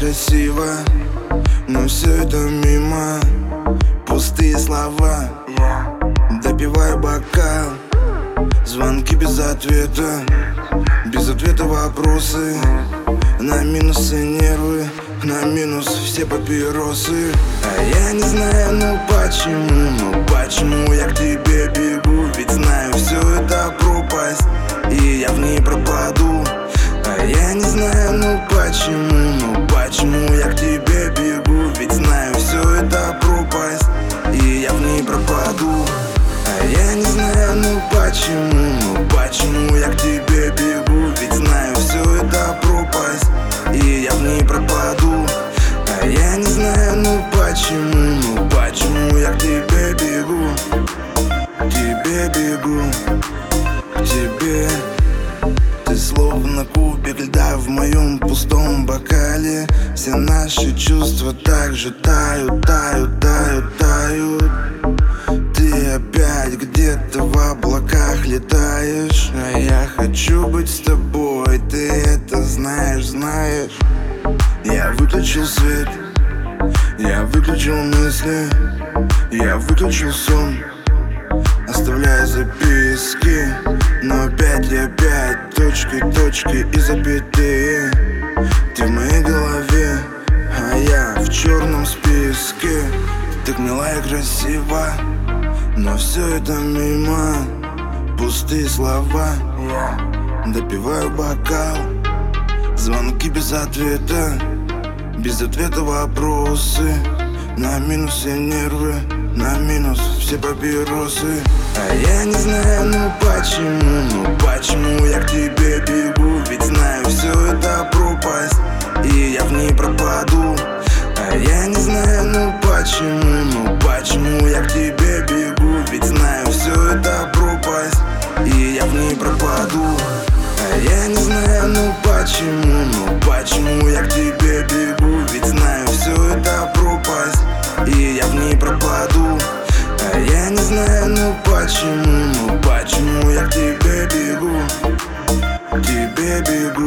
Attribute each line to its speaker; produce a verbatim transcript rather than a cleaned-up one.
Speaker 1: красиво, но все это мимо. Пустые слова, допиваю бокал. Звонки без ответа, без ответа вопросы. На минусы нервы, на минус все папиросы. А я не знаю, ну почему, ну почему я к тебе бегу. Ведь знаю, все это пропасть, и я в ней пропаду. А я не знаю, ну почему, ну почему я к тебе бегу. Ведь знаю, все это пропасть, и я в ней пропаду. А я не знаю, ну почему, ну почему я к тебе бегу. Ведь знаю, все это пропасть, и я в ней пропаду. А я не знаю, ну почему, ну почему я к тебе бегу. К тебе бегу, к тебе. Ты словно кубик льда в моем пустом бокале. Все наши чувства так же тают, тают, тают, тают. Ты опять где-то в облаках летаешь, а я хочу быть с тобой, ты это знаешь, знаешь. Я выключил свет, я выключил мысли, я выключил сон, оставляя записки. Но опять и опять точки, точки и запятые. Ты в моей голове, а я в черном списке. Так мила и красива, но все это мимо. Пустые слова, допиваю бокал. Звонки без ответа, без ответа вопросы. На минусе нервы, на минус все папиросы. А я не знаю, ну почему, ну почему я к тебе бегу. Ведь знаю, все это пропасть, и я в ней пропаду. А я не знаю, ну почему, ну почему я к тебе бегу. Ведь знаю, все это пропасть, и я в ней пропаду. А я не знаю, ну почему, ну почему я к тебе бегу. Ведь знаю, все это пропасть, и я в ней пропаду. А я не знаю, ну почему, ну почему я к тебе бегу. К тебе бегу.